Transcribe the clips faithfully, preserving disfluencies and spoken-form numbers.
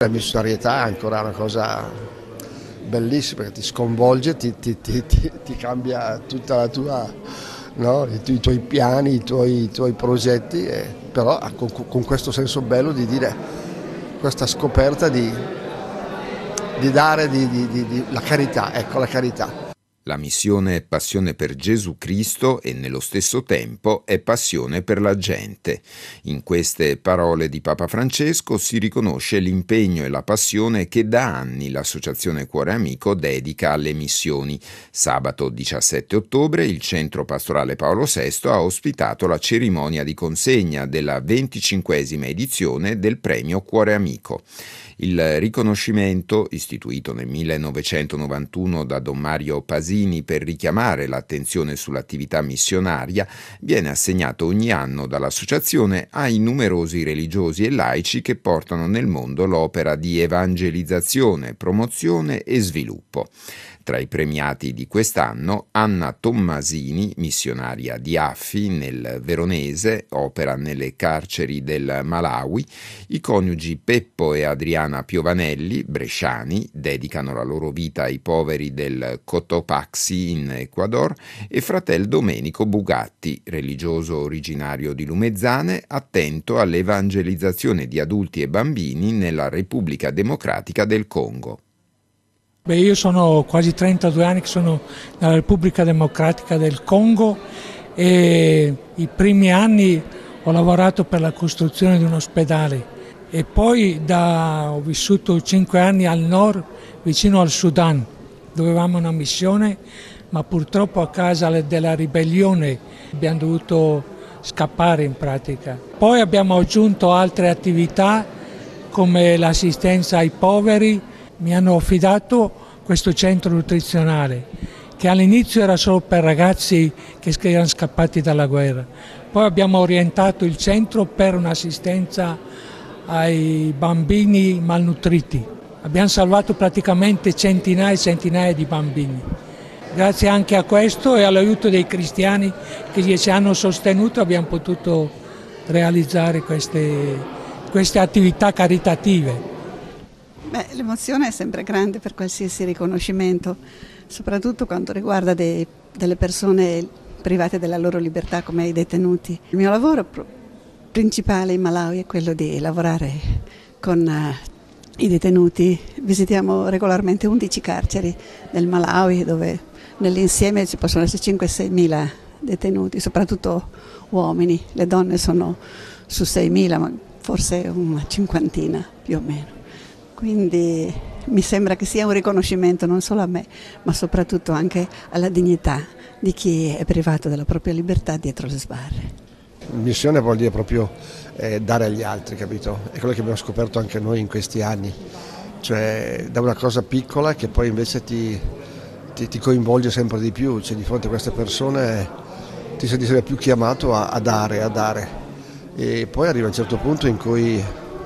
La missionarietà è ancora una cosa bellissima, che ti sconvolge, ti, ti, ti, ti, ti cambia tutta la tua, no? I, tu, i tuoi piani, i tuoi, i tuoi progetti, e, però con, con questo senso bello di dire, questa scoperta di, di dare di, di, di, di, la carità, ecco la carità. La missione è passione per Gesù Cristo e nello stesso tempo è passione per la gente. In queste parole di Papa Francesco si riconosce l'impegno e la passione che da anni l'Associazione Cuore Amico dedica alle missioni. Sabato diciassette ottobre il Centro Pastorale Paolo sesto ha ospitato la cerimonia di consegna della venticinquesima edizione del Premio Cuore Amico. Il riconoscimento, istituito nel millenovecentonovantuno da Don Mario Pasini per richiamare l'attenzione sull'attività missionaria, viene assegnato ogni anno dall'associazione ai numerosi religiosi e laici che portano nel mondo l'opera di evangelizzazione, promozione e sviluppo. Tra i premiati di quest'anno Anna Tommasini, missionaria di Affi nel Veronese, opera nelle carceri del Malawi, i coniugi Peppo e Adriana Piovanelli, bresciani, dedicano la loro vita ai poveri del Cotopaxi in Ecuador, e fratel Domenico Bugatti, religioso originario di Lumezzane, attento all'evangelizzazione di adulti e bambini nella Repubblica Democratica del Congo. Beh, io sono quasi trentadue anni che sono nella Repubblica Democratica del Congo e i primi anni ho lavorato per la costruzione di un ospedale e poi da, ho vissuto cinque anni al nord vicino al Sudan, dove avevamo una missione, ma purtroppo a causa della ribellione abbiamo dovuto scappare in pratica. Poi abbiamo aggiunto altre attività come l'assistenza ai poveri. Mi hanno affidato questo centro nutrizionale che all'inizio era solo per ragazzi che erano scappati dalla guerra. Poi abbiamo orientato il centro per un'assistenza ai bambini malnutriti. Abbiamo salvato praticamente centinaia e centinaia di bambini. Grazie anche a questo e all'aiuto dei cristiani che ci hanno sostenuto abbiamo potuto realizzare queste, queste attività caritative. Beh, l'emozione è sempre grande per qualsiasi riconoscimento, soprattutto quando riguarda dei, delle persone private della loro libertà come i detenuti. Il mio lavoro principale in Malawi è quello di lavorare con uh, i detenuti. Visitiamo regolarmente undici carceri del Malawi dove nell'insieme ci possono essere cinque sei mila detenuti, soprattutto uomini. Le donne sono su seimila, ma forse una cinquantina più o meno. Quindi mi sembra che sia un riconoscimento non solo a me, ma soprattutto anche alla dignità di chi è privato della propria libertà dietro le sbarre. Missione vuol dire proprio eh, dare agli altri, capito? È quello che abbiamo scoperto anche noi in questi anni, cioè da una cosa piccola che poi invece ti, ti, ti coinvolge sempre di più, cioè di fronte a queste persone ti senti sempre più chiamato a, a dare, a dare. E poi arriva un certo punto in cui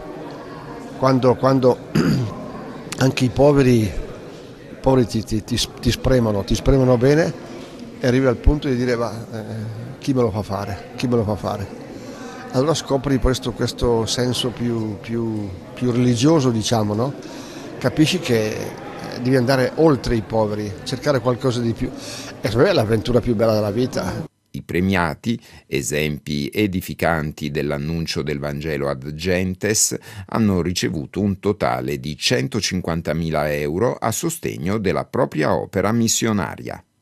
quando, quando anche i poveri, i poveri ti, ti, ti, ti spremano, ti spremano bene, e arrivi al punto di dire va, eh, chi me lo fa fare, chi me lo fa fare. Allora scopri questo, questo senso più, più, più religioso, diciamo, no? Capisci che devi andare oltre i poveri, cercare qualcosa di più. E per me è l'avventura più bella della vita. I premiati, esempi edificanti dell'annuncio del Vangelo ad gentes, hanno ricevuto un totale di centocinquantamila euro a sostegno della propria opera missionaria.